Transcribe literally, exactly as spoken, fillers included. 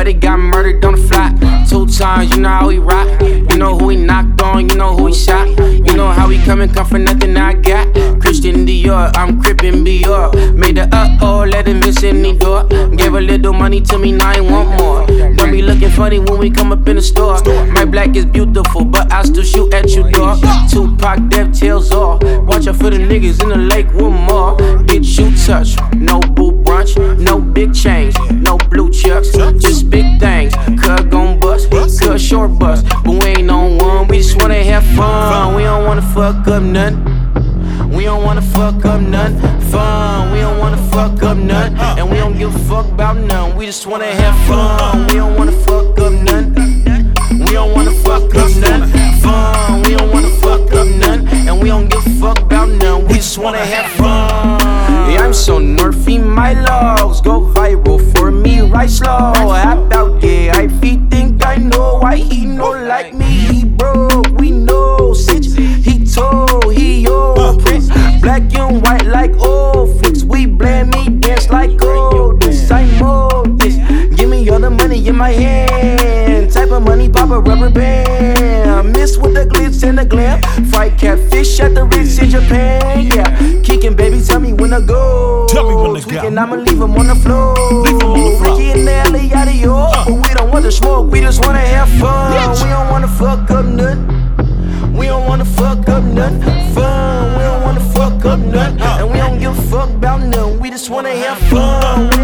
Shorty got murdered on the flat. Two times, you know how we rock. You know who he knocked on, you know who he shot. You know how we come and come for nothing I got. Christian Dior, I'm crippin' Dior. Made the uh-oh, let him miss in the door. Gave a little money to me, now I want more. Don't be looking funny when we come up in the store. My black is beautiful, but I still shoot at you, dog. Tupac, death tails off. Watch out for the niggas in the lake with more. Get you touch, no boo brunch, no big chains, no blue chucks, just big things. Cuz gon' bust, cuz short bust, but we ain't on one. We just wanna have fun. We don't wanna fuck up nothing. We don't wanna fuck up nothing. Fun. We don't wanna fuck up nothing, and we don't give a fuck about nothing. We just wanna have fun. We don't wanna fuck up nothing. We don't wanna fuck up nothing. Fun. We don't wanna fuck up nothing, and we don't give a fuck about nothing. We just wanna have fun. Yeah, I'm so nerfy, my logs go viral for me, right slow. Hop out, yeah, I be think I know why he know like me. He broke, we know, since he told, he old Prince. Black and white like old flicks, we blame me, dance like gold. This I mold this, give me all the money in my hand. Type of money, pop a rubber band. Miss with the glitz and the glam. Fried catfish at the Ritz in Japan, yeah. Kicking, baby, tell me when to go. Tell me when to go. Tweaking, I'ma leave him on the floor. Leave him on the floor. Ricky and Nelly, yada yo. Uh. But we don't want to smoke, we just wanna have fun. Bitch. We don't wanna fuck up nothing. We don't wanna fuck up nothing. Fun. We don't wanna fuck up nothing, and we don't give a fuck about nothing. We just wanna have fun.